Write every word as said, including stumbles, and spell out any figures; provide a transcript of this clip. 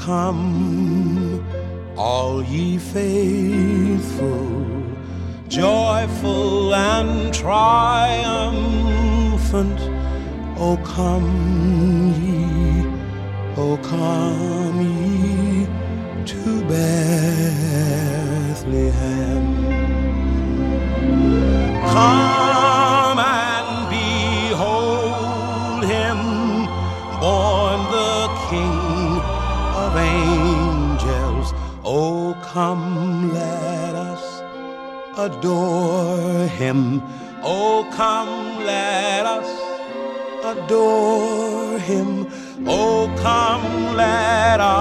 come, all ye faithful, joyful and triumphant. O come ye, O come ye to Bethlehem. Come and behold him, born the King of angels. Oh, come, let us adore him. Oh, come, let us adore him. Oh, come, let us